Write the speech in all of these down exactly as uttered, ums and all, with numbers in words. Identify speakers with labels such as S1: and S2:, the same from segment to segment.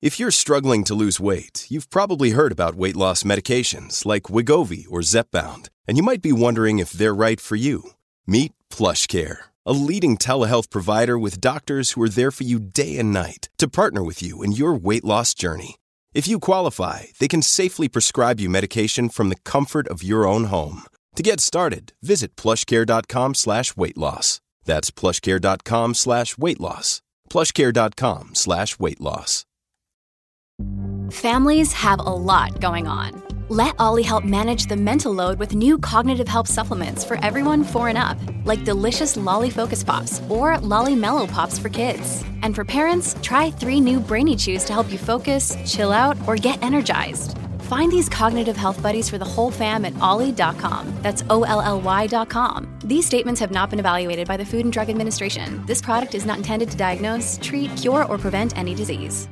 S1: If you're struggling to lose weight, you've probably heard about weight loss medications like Wegovy or Zepbound, and you might be wondering if they're right for you. Meet PlushCare, a leading telehealth provider with doctors who are there for you day and night to partner with you in your weight loss journey. If you qualify, they can safely prescribe you medication from the comfort of your own home. To get started, visit plushcare.com slash weight loss. That's plushcare.com slash weight loss. plushcare.com slash weight loss.
S2: Families have a lot going on. Let Ollie help manage the mental load with new cognitive help supplements for everyone four and up, like delicious Lolly Focus Pops or Lolly Mellow Pops for kids. And for parents, try three new Brainy Chews to help you focus, chill out, or get energized. Find these cognitive health buddies for the whole fam at ollie dot com. That's O L L Y dot com. These statements have not been evaluated by the Food and Drug Administration. This product is not intended to diagnose, treat, cure, or prevent any disease.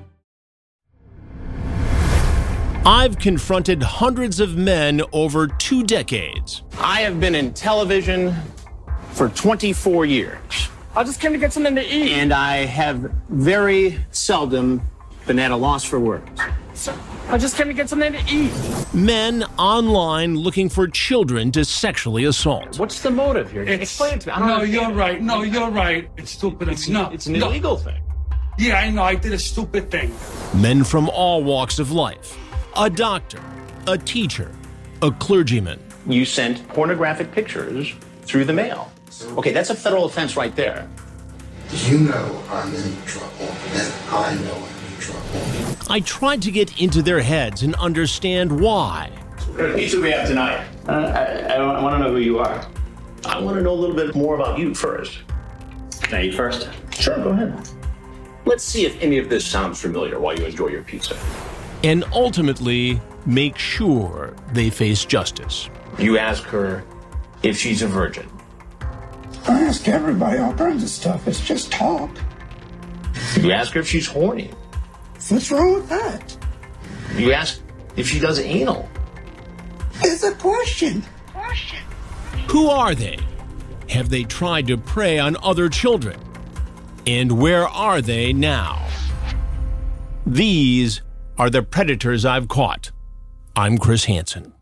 S3: I've confronted hundreds of men over two decades.
S4: I have been in television for twenty-four years. I just came to get something to eat. And I have very seldom been at a loss for words. So I just came to get something to eat.
S3: Men online looking for children to sexually assault.
S4: What's the motive here?
S5: It's,
S4: Explain it to me.
S5: No, you're right. No, you're right. It's stupid.
S4: It's,
S5: no,
S4: it's an
S5: no.
S4: illegal thing.
S5: Yeah, I know. I did a stupid thing.
S3: Men from all walks of life. A doctor, a teacher, a clergyman.
S4: You sent pornographic pictures through the mail. Okay, that's a federal offense right there.
S6: You know I'm in trouble, and I know I'm in trouble.
S3: I tried to get into their heads and understand why.
S4: What kind of pizza we have tonight? Uh, I, I want to know who you are. I want to know a little bit more about you first. Can I eat first? Sure, go ahead. Let's see if any of this sounds familiar while you enjoy your pizza.
S3: And ultimately make sure they face justice.
S4: You ask her if she's a virgin.
S6: I ask everybody all kinds of stuff. It's just talk.
S4: You ask her if she's horny.
S6: What's wrong with that?
S4: You ask if she does anal.
S6: It's a question.
S4: Question.
S3: Who are they? Have they tried to prey on other children? And where are they now? These are the predators I've caught. I'm Chris Hansen.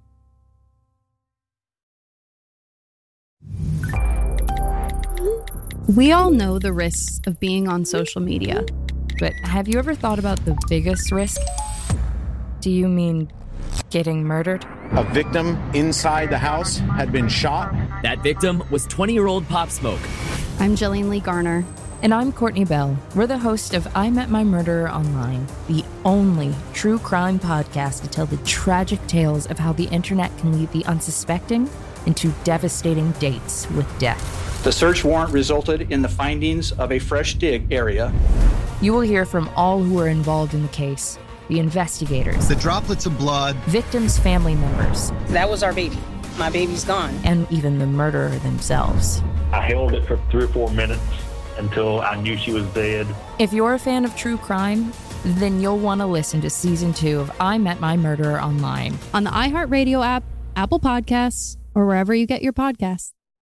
S7: We all know the risks of being on social media, but have you ever thought about the biggest risk? Do you mean getting murdered?
S8: A victim inside the house had been shot.
S9: That victim was twenty-year-old Pop Smoke.
S7: I'm Jillian Lee Garner.
S10: And I'm Courtney Bell. We're the host of I Met My Murderer Online, the only true crime podcast to tell the tragic tales of how the internet can lead the unsuspecting into devastating dates with death.
S11: The search warrant resulted in the findings of a fresh dig area.
S10: You will hear from all who are involved in the case, the investigators,
S12: the droplets of blood,
S10: victims' family members.
S13: That was our baby. My baby's gone.
S10: And even the murderer themselves.
S14: I held it for three or four minutes until I knew she was dead.
S10: If you're a fan of true crime, then you'll want to listen to season two of I Met My Murderer Online.
S7: On the iHeartRadio app, Apple Podcasts, or wherever you get your podcasts.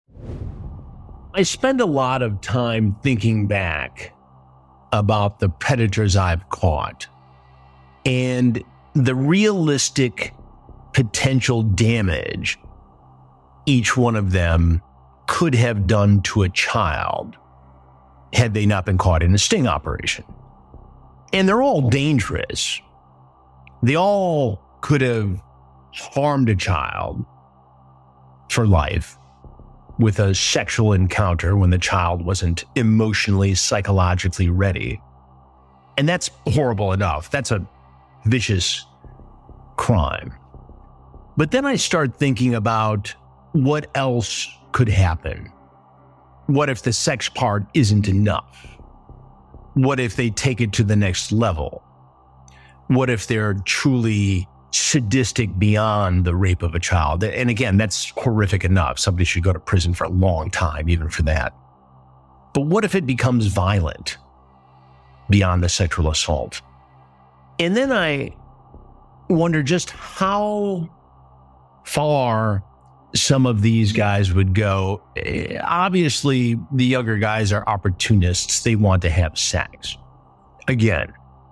S3: I spend a lot of time thinking back about the predators I've caught and the realistic potential damage each one of them could have done to a child had they not been caught in a sting operation. And they're all dangerous. They all could have harmed a child for life with a sexual encounter when the child wasn't emotionally, psychologically ready. And that's horrible enough. That's a vicious crime. But then I start thinking about what else could happen. What if the sex part isn't enough? What if they take it to the next level? What if they're truly sadistic beyond the rape of a child? And again, that's horrific enough. Somebody should go to prison for a long time, even for that. But what if it becomes violent beyond the sexual assault? And then I wonder just how far some of these guys would go. Obviously, the younger guys are opportunists. They want to have sex. Again,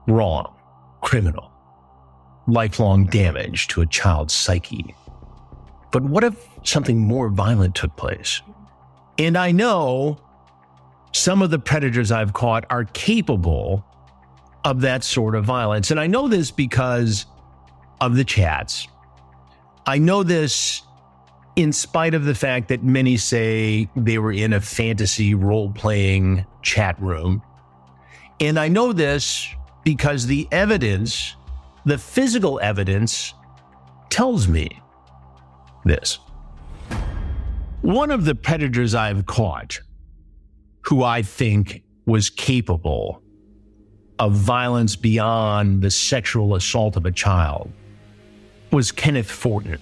S3: wrong, criminal, lifelong damage to a child's psyche. But what if something more violent took place? And I know some of the predators I've caught are capable of that sort of violence. And I know this because of the chats. I know this in spite of the fact that many say they were in a fantasy role-playing chat room. And I know this because the evidence, the physical evidence, tells me this. One of the predators I've caught, who I think was capable of violence beyond the sexual assault of a child, was Kenneth Fortin.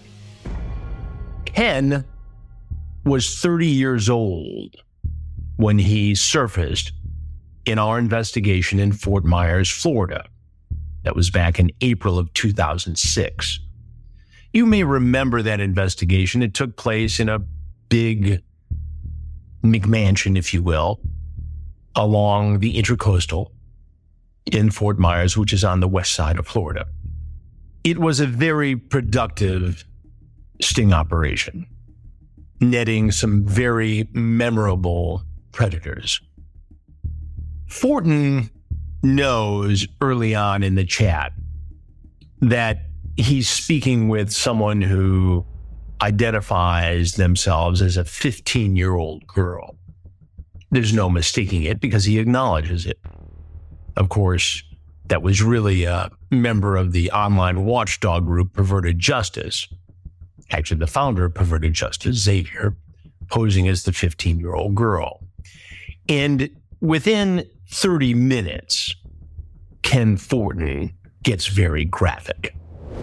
S3: Ken was thirty years old when he surfaced in our investigation in Fort Myers, Florida. That was back in April of two thousand six. You may remember that investigation. It took place in a big McMansion, if you will, along the Intracoastal in Fort Myers, which is on the west side of Florida. It was a very productive sting operation, netting some very memorable predators. Fortin knows early on in the chat that he's speaking with someone who identifies themselves as a fifteen-year-old girl. There's no mistaking it because he acknowledges it. Of course, that was really a member of the online watchdog group Perverted Justice. Actually, the founder of Perverted Justice, Xavier, posing as the fifteen-year-old girl. And within thirty minutes, Ken Fortin gets very graphic.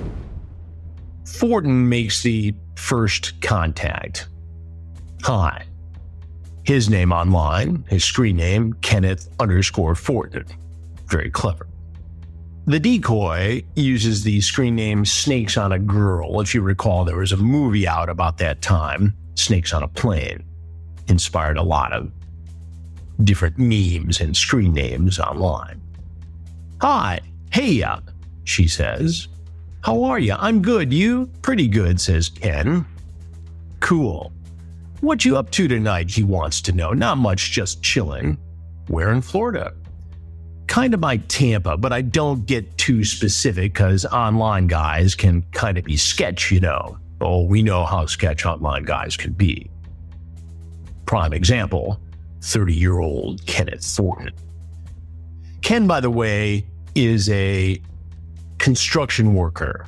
S3: Fortin makes the first contact. Hi. His name online, his screen name, Kenneth underscore Fortin. Very clever. The decoy uses the screen name Snakes on a Girl. If you recall, there was a movie out about that time, Snakes on a Plane. Inspired a lot of different memes and screen names online. Hi, hey ya, she says. How are you? I'm good. You? Pretty good, says Ken. Cool. What you up to tonight, he wants to know. Not much, just chilling. Where in Florida? Kind of by Tampa, but I don't get too specific because online guys can kind of be sketch, you know. Oh, we know how sketch online guys can be. Prime example, thirty-year-old Kenneth Fortin. Ken, by the way, is a construction worker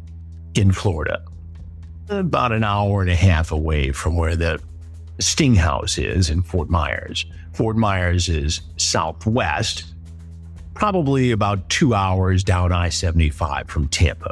S3: in Florida, about an hour and a half away from where the Sting House is in Fort Myers. Fort Myers is southwest, probably about two hours down I seventy-five from Tampa.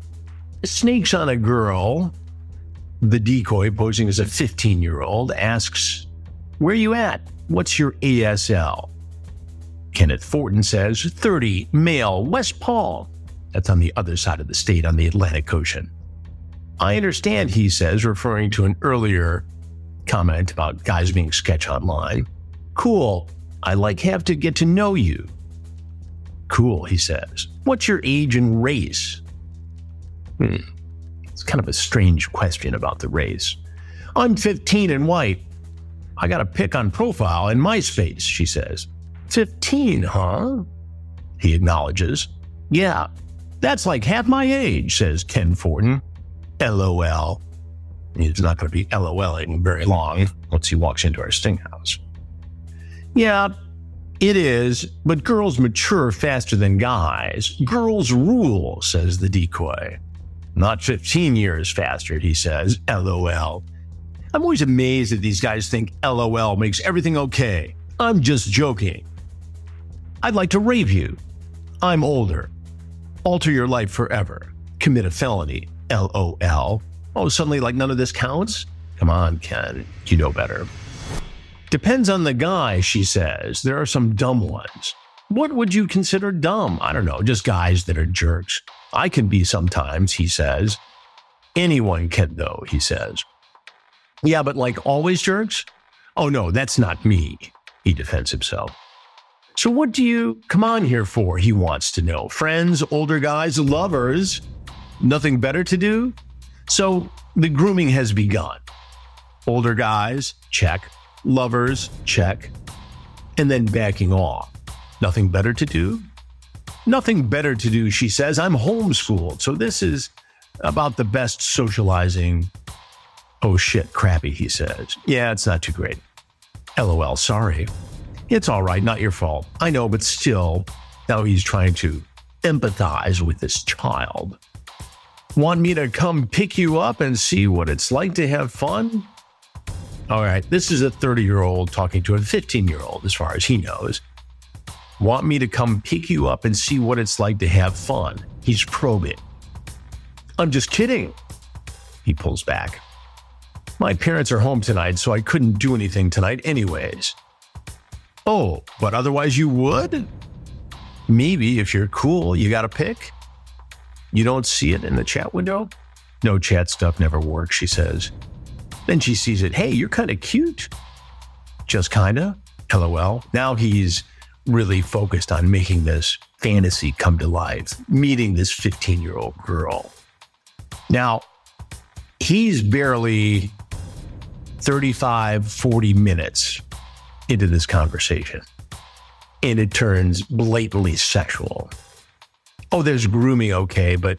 S3: Snakes on a Girl, the decoy posing as a fifteen-year-old, asks, where you at? What's your A S L? Kenneth Fortin says, thirty, male, West Palm. That's on the other side of the state on the Atlantic Ocean. I understand, he says, referring to an earlier comment about guys being sketch online. Cool. I like have to get to know you. Cool, he says. What's your age and race? Hmm. It's kind of a strange question about the race. I'm fifteen and white. I got a pic on profile in MySpace, she says. fifteen, huh? He acknowledges. Yeah, that's like half my age, says Ken Fortin. L O L. He's not going to be LOLing very long once he walks into our Sting House. Yeah, it is, but girls mature faster than guys. Girls rule, says the decoy. Not fifteen years faster, he says. L O L. I'm always amazed that these guys think L O L makes everything okay. I'm just joking. I'd like to rape you. I'm older. Alter your life forever. Commit a felony. L O L. Oh, suddenly like none of this counts? Come on, Ken. You know better. Depends on the guy, she says. There are some dumb ones. What would you consider dumb? I don't know, just guys that are jerks. I can be sometimes, he says. Anyone can, though, he says. Yeah, but like always jerks? Oh, no, that's not me, he defends himself. So what do you come on here for, he wants to know. Friends, older guys, lovers, nothing better to do? So the grooming has begun. Older guys, check. Lovers, check. And then backing off. Nothing better to do? Nothing better to do, she says. I'm homeschooled, so this is about the best socializing. Oh shit, crappy, he says. Yeah, it's not too great. LOL, sorry. It's all right, not your fault. I know, but still, now he's trying to empathize with this child. Want me to come pick you up and see what it's like to have fun? All right, this is a thirty-year-old talking to a fifteen-year-old, as far as he knows. Want me to come pick you up and see what it's like to have fun? He's probing. I'm just kidding. He pulls back. My parents are home tonight, so I couldn't do anything tonight anyways. Oh, but otherwise you would? Maybe if you're cool, you got a pic? You don't see it in the chat window? No, chat stuff never works, she says. Then she sees it. Hey, you're kind of cute. Just kinda? LOL. Now he's really focused on making this fantasy come to life, meeting this fifteen-year-old girl. Now, he's barely thirty-five, forty minutes into this conversation, and it turns blatantly sexual. Oh, there's grooming, okay, but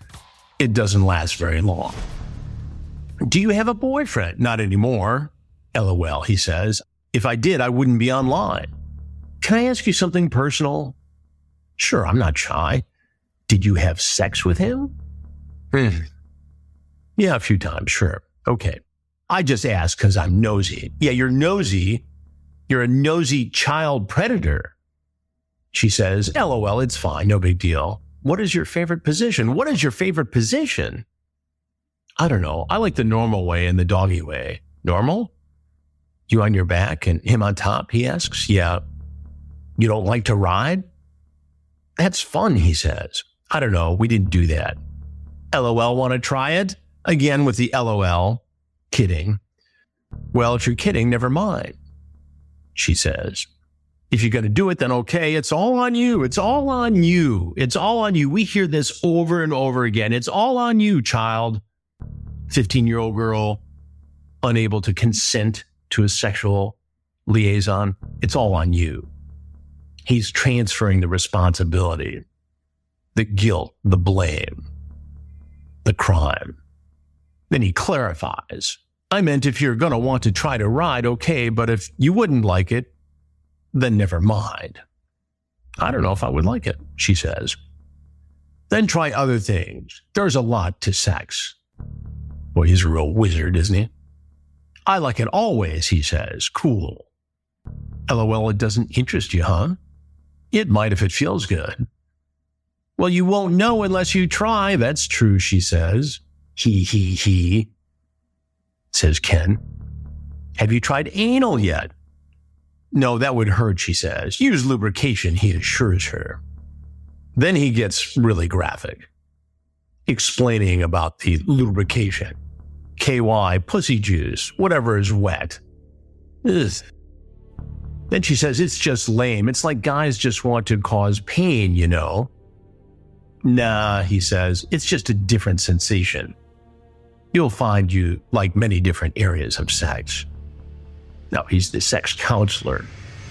S3: it doesn't last very long. Do you have a boyfriend? Not anymore. LOL, he says. If I did, I wouldn't be online. Can I ask you something personal? Sure, I'm not shy. Did you have sex with him? Hmm. Yeah, a few times, sure. Okay. I just asked because I'm nosy. Yeah, you're nosy. You're a nosy child predator. She says, LOL, it's fine, no big deal. What is your favorite position? What is your favorite position? I don't know. I like the normal way and the doggy way. Normal? You on your back and him on top, he asks. Yeah. You don't like to ride? That's fun, he says. I don't know. We didn't do that. LOL, want to try it? Again with the LOL. Kidding. Well, if you're kidding, never mind. She says, if you're going to do it, then okay. It's all on you. It's all on you. It's all on you. We hear this over and over again. It's all on you, child. fifteen-year-old girl, unable to consent to a sexual liaison. It's all on you. He's transferring the responsibility, the guilt, the blame, the crime. Then he clarifies. I meant if you're going to want to try to ride, okay, but if you wouldn't like it, then never mind. I don't know if I would like it, she says. Then try other things. There's a lot to sex. Boy, he's a real wizard, isn't he? I like it always, he says. Cool. LOL, it doesn't interest you, huh? It might if it feels good. Well, you won't know unless you try. That's true, she says. He, he, he, says Ken. Have you tried anal yet? No, that would hurt, she says. Use lubrication, he assures her. Then he gets really graphic, explaining about the lubrication. K Y, pussy juice, whatever is wet. Ugh. Then she says, it's just lame. It's like guys just want to cause pain, you know? Nah, he says, it's just a different sensation. You'll find you like many different areas of sex. Now, he's the sex counselor.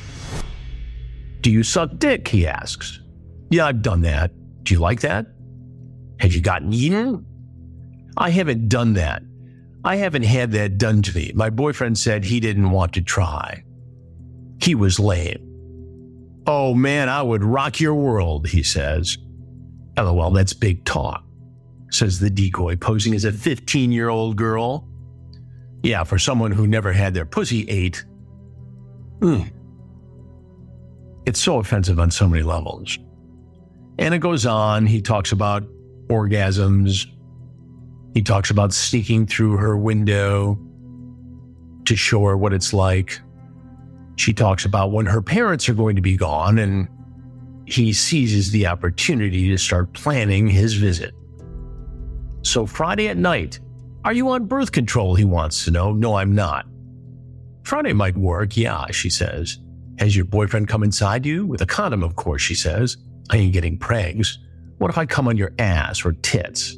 S3: Do you suck dick, he asks. Yeah, I've done that. Do you like that? Have you gotten eaten? I haven't done that. I haven't had that done to me. My boyfriend said he didn't want to try. He was lame. Oh man, I would rock your world, he says. LOL, that's big talk, says the decoy, posing as a fifteen-year-old girl. Yeah, for someone who never had their pussy ate. Mm. It's so offensive on so many levels. And it goes on. He talks about orgasms. He talks about sneaking through her window to show her what it's like. She talks about when her parents are going to be gone, and he seizes the opportunity to start planning his visit. So Friday at night, are you on birth control, he wants to know. No, I'm not. Friday might work, yeah, she says. Has your boyfriend come inside you? With a condom, of course, she says. I ain't getting pregs. What if I come on your ass or tits?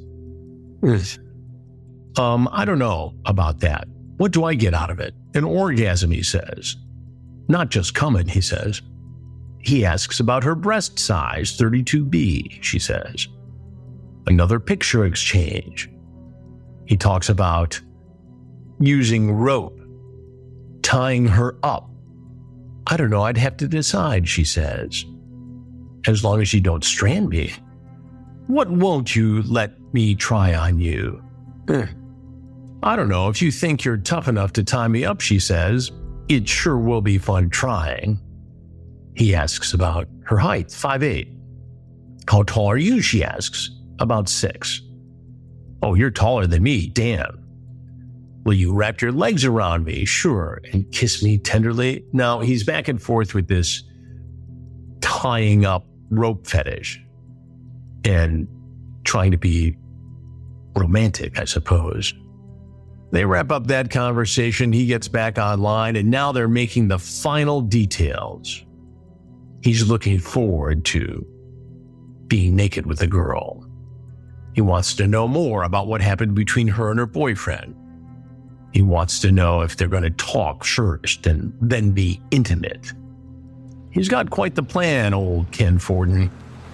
S3: um, I don't know about that. What do I get out of it? An orgasm, he says. Not just coming, he says. He asks about her breast size, thirty-two B, she says. Another picture exchange. He talks about using rope, tying her up. I don't know, I'd have to decide, she says. As long as you don't strand me. What won't you let me try on you? I don't know, if you think you're tough enough to tie me up, she says. It sure will be fun trying. He asks about her height, five eight. How tall are you, she asks. About six. Oh, you're taller than me, damn. Will you wrap your legs around me? Sure. And kiss me tenderly? Now, he's back and forth with this tying up rope fetish and trying to be romantic, I suppose. They wrap up that conversation. He gets back online, and now they're making the final details. He's looking forward to being naked with a girl. He wants to know more about what happened between her and her boyfriend. He wants to know if they're going to talk first and then be intimate. He's got quite the plan, old Ken Forden.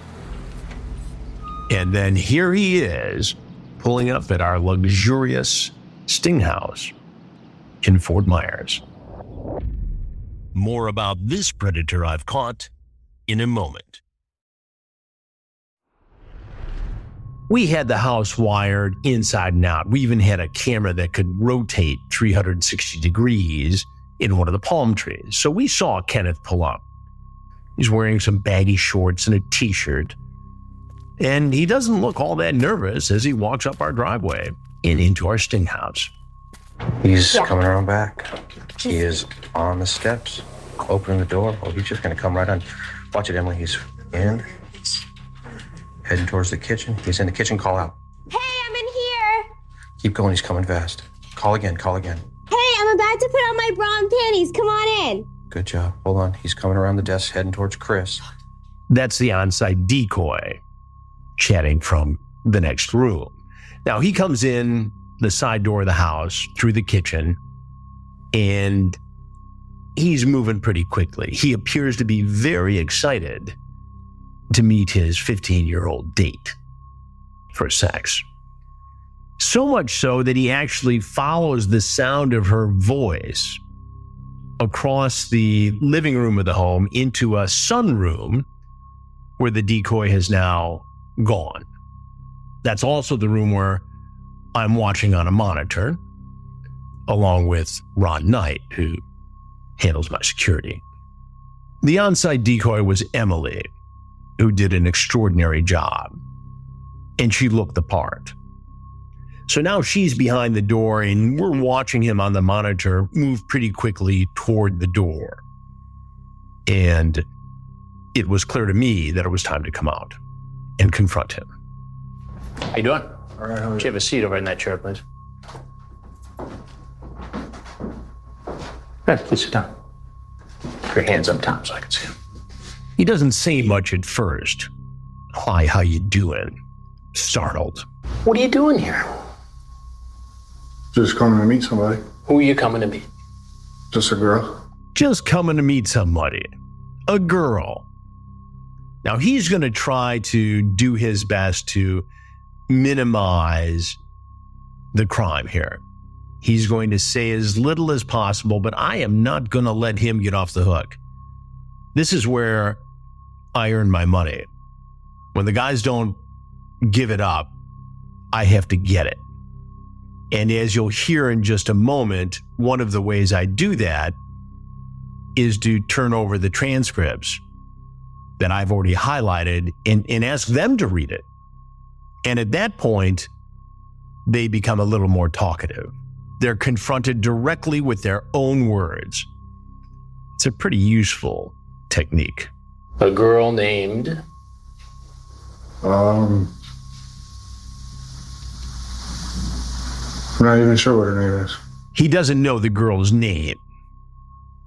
S3: And then here he is, pulling up at our luxurious Sting House in Fort Myers. More about this predator I've caught in a moment. We had the house wired inside and out. We even had a camera that could rotate three hundred sixty degrees in one of the palm trees. So we saw Kenneth pull up. He's wearing some baggy shorts and a t-shirt. And he doesn't look all that nervous as he walks up our driveway and into our Sting House.
S12: He's yeah. coming around back. He is on the steps, opening the door. Oh, he's just going to come right on. Watch it, Emily. He's in. Heading towards the kitchen. He's in the kitchen. Call out.
S15: Hey, I'm in here.
S12: Keep going. He's coming fast. Call again. Call again.
S15: Hey, I'm about to put on my bra and panties. Come on in.
S12: Good job. Hold on. He's coming around the desk, heading towards Chris.
S3: That's the on-site decoy, chatting from the next room. Now, he comes in the side door of the house through the kitchen, and he's moving pretty quickly. He appears to be very excited to meet his fifteen-year-old date for sex. So much so that he actually follows the sound of her voice across the living room of the home into a sunroom where the decoy has now gone. That's also the room where I'm watching on a monitor, along with Ron Knight, who handles my security. The on-site decoy was Emily, who did an extraordinary job, and she looked the part. So now she's behind the door, and we're watching him on the monitor move pretty quickly toward the door. And it was clear to me that it was time to come out and confront him.
S4: How you doing? All right, how are you? Would you have a seat over in that chair, please? Good, please sit down. Put your hands up top so I can see them.
S3: He doesn't say much at first. Hi, how you doing? Startled.
S4: What are you doing here?
S6: Just coming to meet somebody.
S4: Who are you coming to meet?
S6: Just a girl.
S3: Just coming to meet somebody. A girl. Now, he's going to try to do his best to minimize the crime here. He's going to say as little as possible, but I am not going to let him get off the hook. This is where I earn my money. When the guys don't give it up, I have to get it. And as you'll hear in just a moment, one of the ways I do that is to turn over the transcripts that I've already highlighted and, and ask them to read it. And at that point, they become a little more talkative. They're confronted directly with their own words. It's a pretty useful technique.
S4: A girl named?
S6: Um, I'm not even sure what her name is.
S3: He doesn't know the girl's name.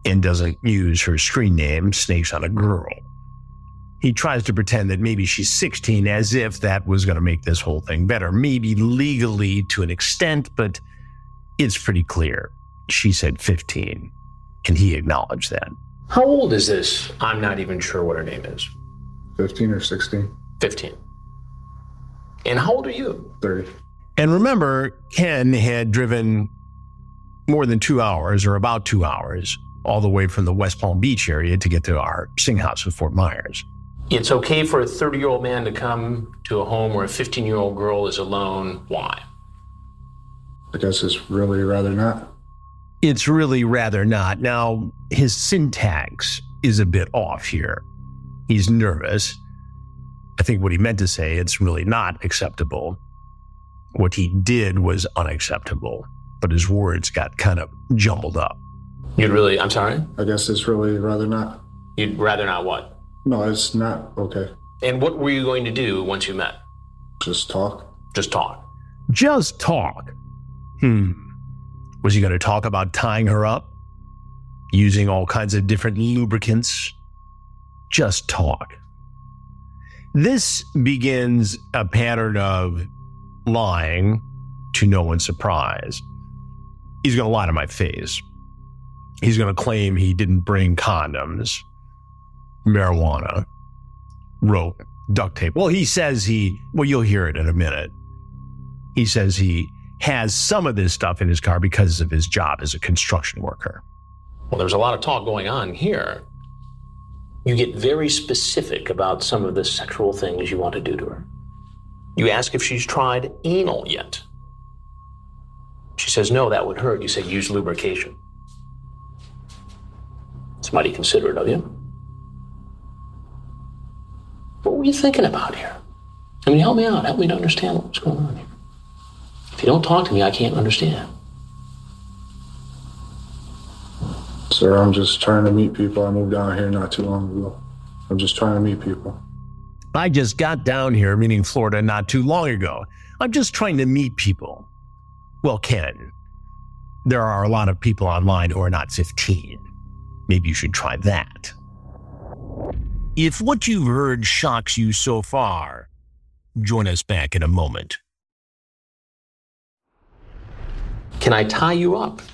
S3: and doesn't use her screen name, Snakes on a Girl. He tries to pretend that maybe she's sixteen, as if that was going to make this whole thing better. Maybe legally to an extent, but it's pretty clear. She said fifteen, and he acknowledged that.
S4: How old is this? I'm not even sure what her name is.
S16: fifteen or sixteen.
S4: fifteen. And how old are you?
S16: thirty.
S3: And remember, Ken had driven more than two hours, or about two hours, all the way from the West Palm Beach area to get to our Sing House in Fort Myers.
S4: It's okay for a thirty-year-old man to come to a home where a fifteen-year-old girl is alone. Why?
S16: I guess it's really rather not.
S3: It's really rather not. Now, his syntax is a bit off here. He's nervous. I think what he meant to say, it's really not acceptable. What he did was unacceptable, but his words got kind of jumbled up.
S4: You'd really, I'm sorry?
S16: I guess it's really rather not.
S4: You'd rather not what?
S16: No, it's not okay.
S4: And what were you going to do once you met?
S16: Just talk.
S4: Just talk.
S3: Just talk. Hmm. Was he going to talk about tying her up? Using all kinds of different lubricants? Just talk. This begins a pattern of lying to no one's surprise. He's going to lie to my face. He's going to claim he didn't bring condoms, marijuana, rope, duct tape. Well, he says he, well, you'll hear it in a minute. He says he has some of this stuff in his car because of his job as a construction worker.
S4: Well, there's a lot of talk going on here. You get very specific about some of the sexual things you want to do to her. You ask if she's tried anal yet. She says, no, that would hurt. You say, use lubrication. It's mighty considerate of you. What were you thinking about here? I mean, help me out. Help me to understand what's going on here. If you don't talk to me, I can't understand.
S16: Sir, I'm just trying to meet people. I moved down here not too long ago. I'm just trying to meet people.
S3: I just got down here, meaning Florida, not too long ago. I'm just trying to meet people. Well, Ken, there are a lot of people online who are not fifteen. Maybe you should try that. If what you've heard shocks you so far, join us back in a moment.
S4: Can I tie you up?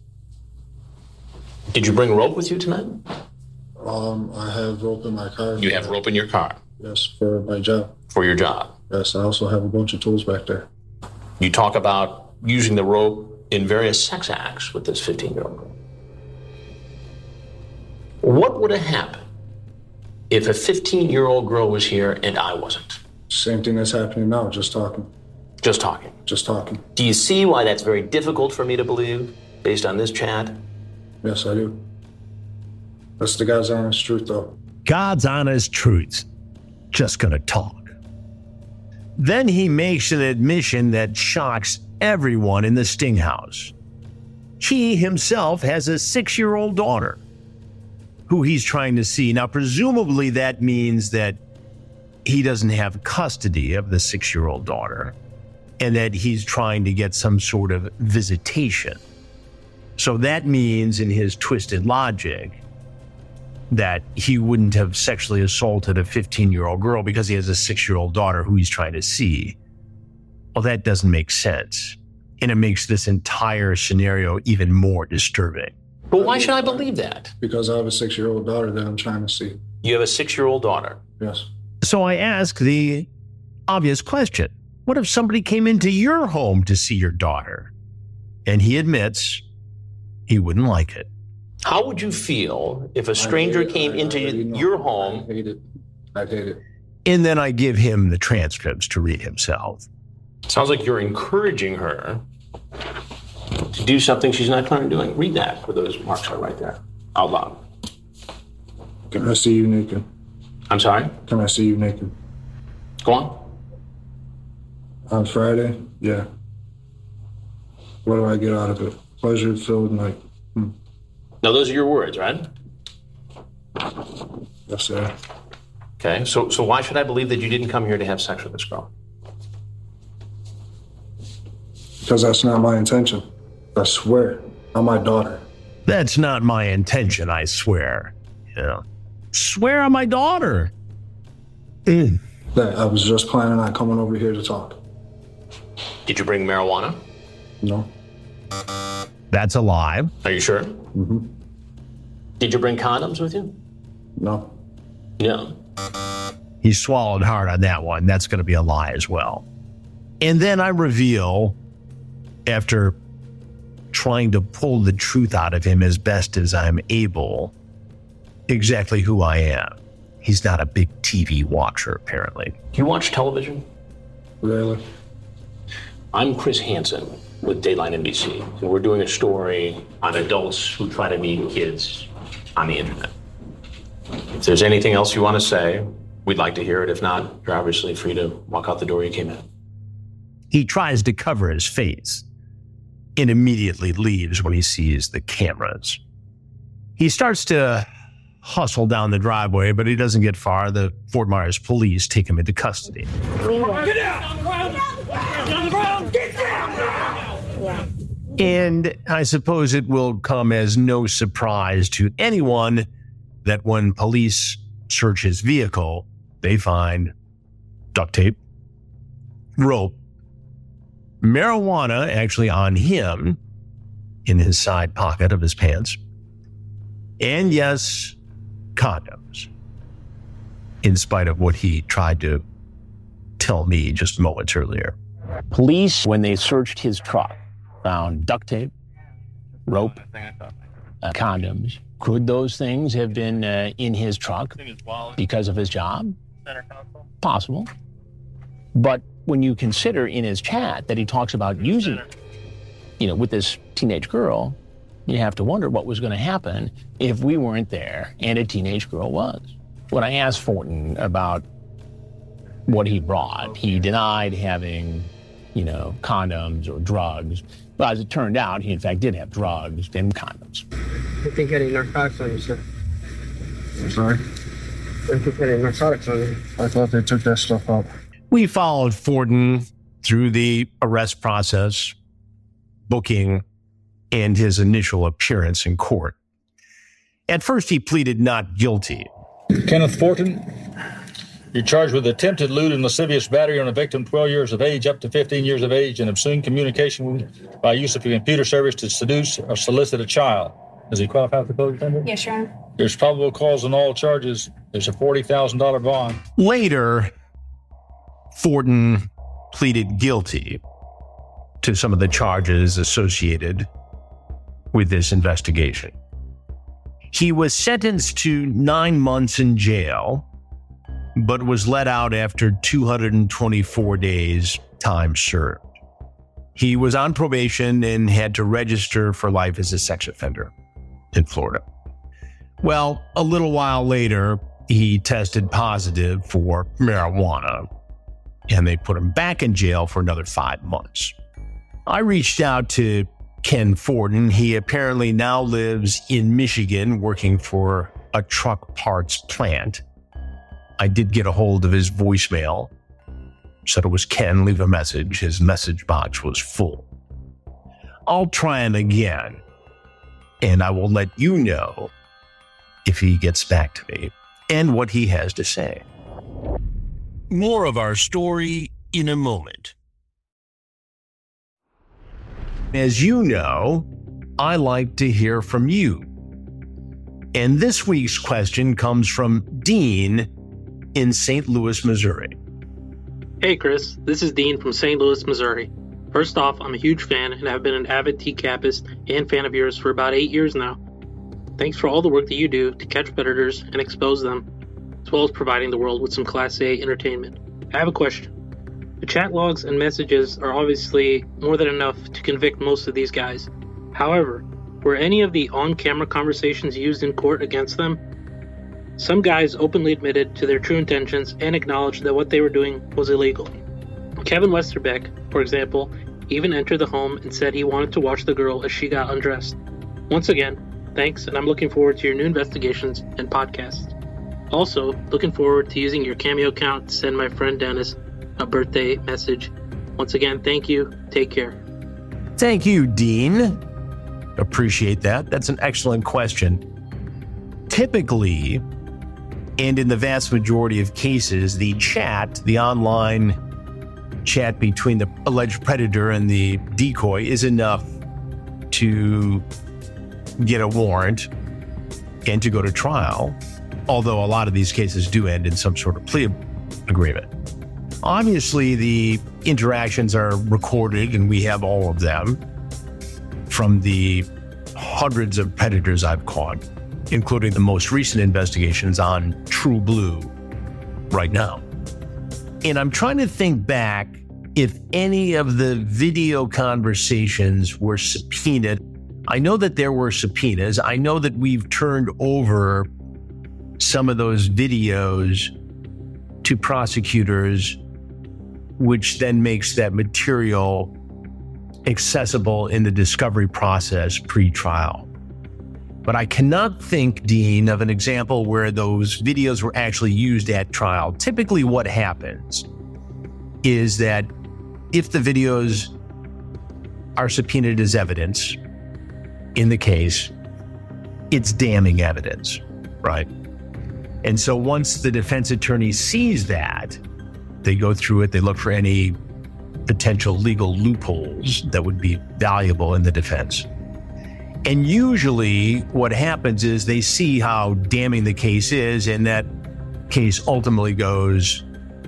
S4: Did you bring rope with you tonight?
S16: Um, I have rope in my car.
S4: You have rope in your car?
S16: Yes, for my job.
S4: For your job?
S16: Yes, I also have a bunch of tools back there.
S4: You talk about using the rope in various sex acts with this fifteen-year-old girl. What would have happened if a fifteen-year-old girl was here and I wasn't?
S16: Same thing that's happening now, just talking.
S4: Just talking?
S16: Just talking.
S4: Do you see why that's very difficult for me to believe, based on this chat?
S16: Yes, I do. That's the God's honest truth, though.
S3: God's honest truth. Just gonna talk. Then he makes an admission that shocks everyone in the Sting House. He himself has a six-year-old daughter who he's trying to see. Now, presumably that means that he doesn't have custody of the six-year-old daughter and that he's trying to get some sort of visitation. So that means, in his twisted logic, that he wouldn't have sexually assaulted a fifteen-year-old girl because he has a six-year-old daughter who he's trying to see. Well, that doesn't make sense. And it makes this entire scenario even more disturbing.
S4: But why should I believe that?
S16: Because I have a six-year-old daughter that I'm trying to see.
S4: You have a six-year-old daughter?
S16: Yes.
S3: So I ask the obvious question. What if somebody came into your home to see your daughter? And he admits he wouldn't like it.
S4: How would you feel if a stranger came into your home?
S16: I hate it. I hate it.
S3: And then I give him the transcripts to read himself.
S4: Sounds like you're encouraging her to do something she's not currently doing. Read that, where those marks are right there, out loud.
S16: Can I see you naked?
S4: I'm sorry?
S16: Can I see you naked?
S4: Go on.
S16: On Friday? Yeah. What do I get out of it? Pleasure-filled night. Hmm.
S4: Now, those are your words, right?
S16: Yes, sir.
S4: Okay, so so why should I believe that you didn't come here to have sex with this girl?
S16: Because that's not my intention. I swear, on my daughter.
S3: That's not my intention, I swear. You know, swear on my daughter. Mm.
S16: That I was just planning on coming over here to talk.
S4: Did you bring marijuana?
S16: No.
S3: That's a lie.
S4: Are you sure?
S16: Mm-hmm.
S4: Did you bring condoms with you?
S16: No.
S4: No.
S3: He swallowed hard on that one. That's going to be a lie as well. And then I reveal, after trying to pull the truth out of him as best as I'm able, exactly who I am. He's not a big T V watcher, apparently.
S4: Do you watch television?
S16: Rarely.
S4: I'm Chris Hansen with Dateline N B C, and we're doing a story on adults who try to meet kids on the internet. If there's anything else you want to say, we'd like to hear it. If not, you're obviously free to walk out the door you came in.
S3: He tries to cover his face and immediately leaves when he sees the cameras. He starts to hustle down the driveway, but he doesn't get far. The Fort Myers police take him into custody.
S5: Get down! On the ground! Get on the ground! Get down now!
S15: Yeah.
S3: And I suppose it will come as no surprise to anyone that when police search his vehicle, they find duct tape, rope, marijuana actually on him in his side pocket of his pants, and yes, condoms, in spite of what he tried to tell me just moments earlier.
S4: Police, when they searched his truck, found duct tape, rope, uh, condoms. Could those things have been uh, in his truck because of his job? Possible. But when you consider in his chat that he talks about using, you know, with this teenage girl, you have to wonder what was going to happen if we weren't there and a teenage girl was. When I asked Fortin about what he brought, he denied having, you know, condoms or drugs. But as it turned out, he in fact did have drugs and condoms.
S17: I think you had any narcotics on you, sir.
S16: I'm sorry?
S17: I think you had any narcotics on you.
S16: I thought they took that stuff out.
S3: We followed Fortin through the arrest process, booking, and his initial appearance in court. At first, he pleaded not guilty.
S18: Kenneth Fortin, you're charged with attempted lewd and lascivious battery on a victim twelve years of age up to fifteen years of age and obscene communication by use of a computer service to seduce or solicit a child. Does he qualify for code offender?
S19: Yes, Your Honor.
S18: There's probable cause on all charges. There's a forty thousand dollars bond.
S3: Later, Fortin pleaded guilty to some of the charges associated with this investigation. He was sentenced to nine months in jail, but was let out after two hundred twenty-four days time served. He was on probation and had to register for life as a sex offender in Florida. Well, a little while later, he tested positive for marijuana, and they put him back in jail for another five months. I reached out to Ken Fortin. He apparently now lives in Michigan working for a truck parts plant. I did get a hold of his voicemail. Said it was Ken, leave a message. His message box was full. I'll try him again, and I will let you know if he gets back to me and what he has to say. More of our story in a moment. As you know, I like to hear from you. And this week's question comes from Dean in Saint Louis, Missouri.
S20: Hey Chris, this is Dean from Saint Louis, Missouri. First off, I'm a huge fan and have been an avid T CAPist and fan of yours for about eight years now. Thanks for all the work that you do to catch predators and expose them, as well as providing the world with some Class A entertainment. I have a question. The chat logs and messages are obviously more than enough to convict most of these guys. However, were any of the on-camera conversations used in court against them? Some guys openly admitted to their true intentions and acknowledged that what they were doing was illegal. Kevin Westerbeck, for example, even entered the home and said he wanted to watch the girl as she got undressed. Once again, thanks, and I'm looking forward to your new investigations and podcasts. Also, looking forward to using your Cameo account to send my friend Dennis a birthday message. Once again, thank you. Take care.
S3: Thank you, Dean. appreciate that. That's an excellent question. Typically, and in the vast majority of cases, the chat, the online chat between the alleged predator and the decoy is enough to get a warrant and to go to trial, although a lot of these cases do end in some sort of plea agreement. Obviously, the interactions are recorded, and we have all of them from the hundreds of predators I've caught, including the most recent investigations on True Blue right now. And I'm trying to think back if any of the video conversations were subpoenaed. I know that there were subpoenas. I know that we've turned over some of those videos to prosecutors, which then makes that material accessible in the discovery process pre-trial. But I cannot think, Dean, of an example where those videos were actually used at trial. Typically what happens is that if the videos are subpoenaed as evidence in the case, it's damning evidence, right? And so once the defense attorney sees that, they go through it, they look for any potential legal loopholes that would be valuable in the defense. And usually what happens is they see how damning the case is, and that case ultimately goes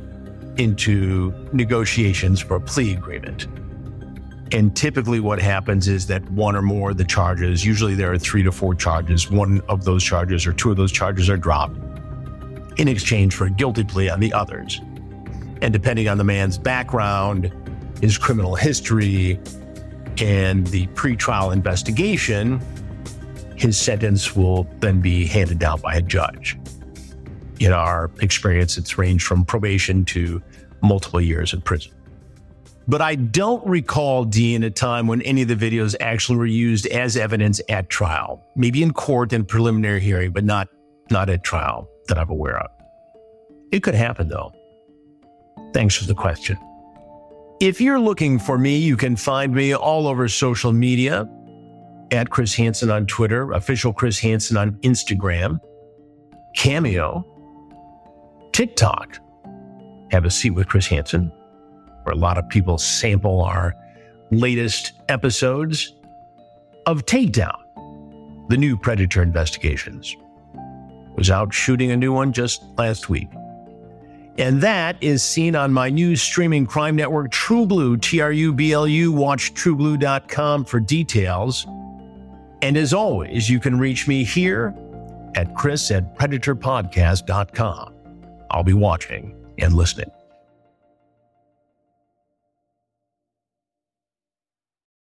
S3: into negotiations for a plea agreement. And typically what happens is that one or more of the charges, usually there are three to four charges, one of those charges or two of those charges are dropped in exchange for a guilty plea on the others. And depending on the man's background, his criminal history, and the pretrial investigation, his sentence will then be handed down by a judge. In our experience, it's ranged from probation to multiple years in prison. But I don't recall, Dean, a time when any of the videos actually were used as evidence at trial. Maybe in court and preliminary hearing, but not, not at trial that I'm aware of. It could happen, though. Thanks for the question. If you're looking for me, you can find me all over social media at Chris Hansen on Twitter, official Chris Hansen on Instagram, Cameo, TikTok, Have a Seat with Chris Hansen, where a lot of people sample our latest episodes of Takedown, the new Predator investigations. Was out shooting a new one just last week. And that is seen on my new streaming crime network, True Blue, T R U B L U. Watch true blue dot com for details. And as always, you can reach me here at Chris at predator podcast dot com. I'll be watching and listening.